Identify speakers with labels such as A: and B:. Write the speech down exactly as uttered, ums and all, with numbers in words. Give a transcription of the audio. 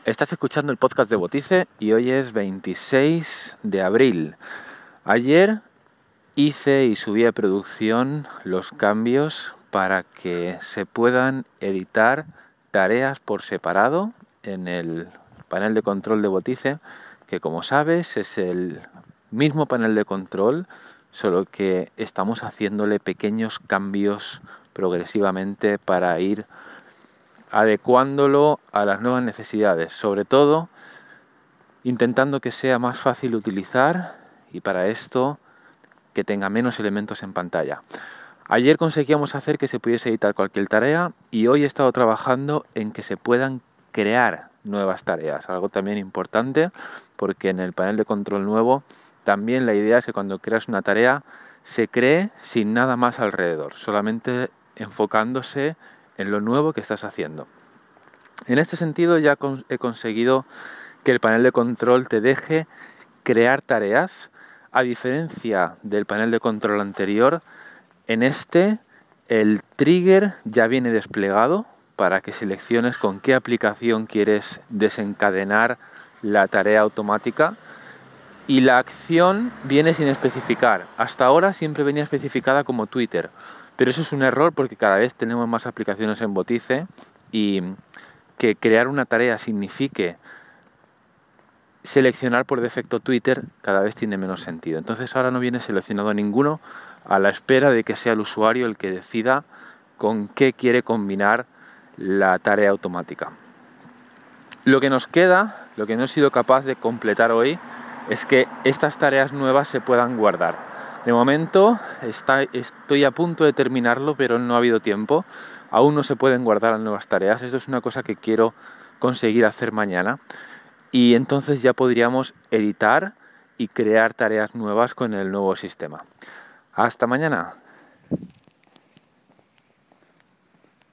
A: Estás escuchando el podcast de Botice y hoy es veintiséis de abril. Ayer hice y subí a producción los cambios para que se puedan editar tareas por separado en el panel de control de Botice, que como sabes es el mismo panel de control, solo que estamos haciéndole pequeños cambios progresivamente para ir adecuándolo a las nuevas necesidades, sobre todo intentando que sea más fácil de utilizar y para esto que tenga menos elementos en pantalla. Ayer conseguíamos hacer que se pudiese editar cualquier tarea y hoy he estado trabajando en que se puedan crear nuevas tareas, algo también importante porque en el panel de control nuevo también la idea es que cuando creas una tarea se cree sin nada más alrededor, solamente enfocándose en lo nuevo que estás haciendo. En este sentido ya he conseguido que el panel de control te deje crear tareas. A diferencia del panel de control anterior, en este el trigger ya viene desplegado para que selecciones con qué aplicación quieres desencadenar la tarea automática y la acción viene sin especificar. Hasta ahora siempre venía especificada como Twitter, pero eso es un error porque cada vez tenemos más aplicaciones en Botice y que crear una tarea signifique seleccionar por defecto Twitter cada vez tiene menos sentido. Entonces ahora no viene seleccionado ninguno a la espera de que sea el usuario el que decida con qué quiere combinar la tarea automática. Lo que nos queda, lo que no he sido capaz de completar hoy, es que estas tareas nuevas se puedan guardar. De momento está, estoy a punto de terminarlo, pero no ha habido tiempo. Aún no se pueden guardar las nuevas tareas. Esto es una cosa que quiero conseguir hacer mañana. Y entonces ya podríamos editar y crear tareas nuevas con el nuevo sistema. Hasta mañana.